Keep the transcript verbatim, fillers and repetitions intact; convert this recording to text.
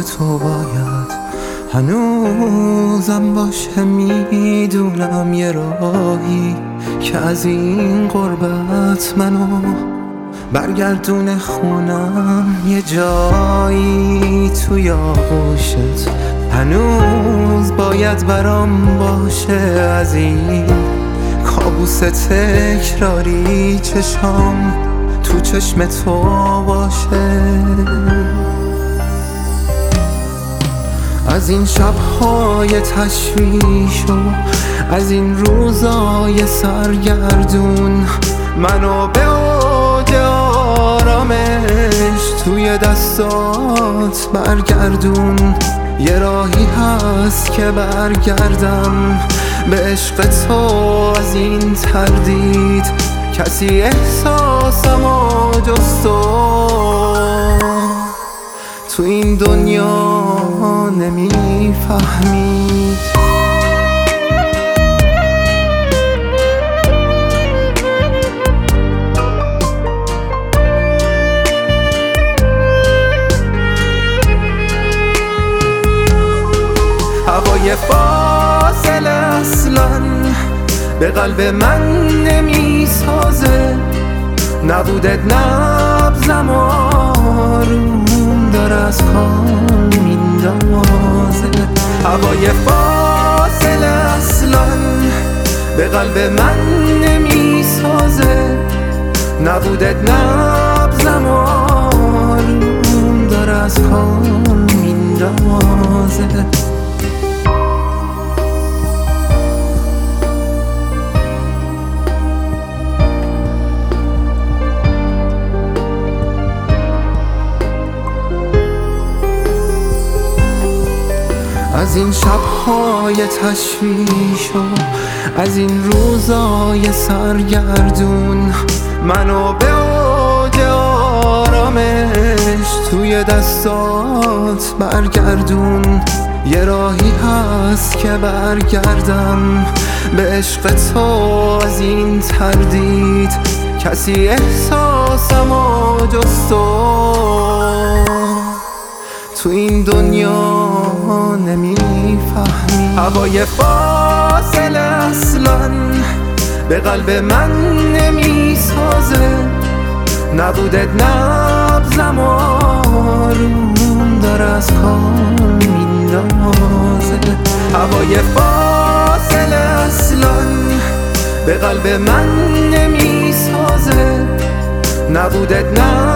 تو باید هنوزم باشه. میدونم یه راهی که از این غربت منو برگردونه خونم، یه جایی توی آغوشت هنوز باید برام باشه. از این کابوس تکراری چشام تو چشم تو باشه. از این شب‌های تشویش و از این روزای سرگردون منو به اوج آرامش توی دستات برگردون. یه راهی هست که برگردم به عشق تو از این تردید، کسی احساسمو جز تو تو این دنیا نمیفهمید. هوای فاصله اصلا به قلب من نمیسازه، نبودت نبضم آروم داره از کام میندازه. هوای فاصله اصلا به قلب من نمیسازه، نبودت نبضم آروم داره از کام میندازه. از این شب‌های تشویش و از این روزای سرگردون منو به اوج آرامش توی دستات برگردون. یه راهی هست که برگردم به عشق تو از این تردید، کسی احساسمو جز تو تو این دنیا نمیفهمی. هوای فاصله اصلا به قلب من نمیسازه، نبودت نبضم آروم داره از کام میندازه. هوای فاصله اصلا به قلب من نمیسازه، نبودت نبضم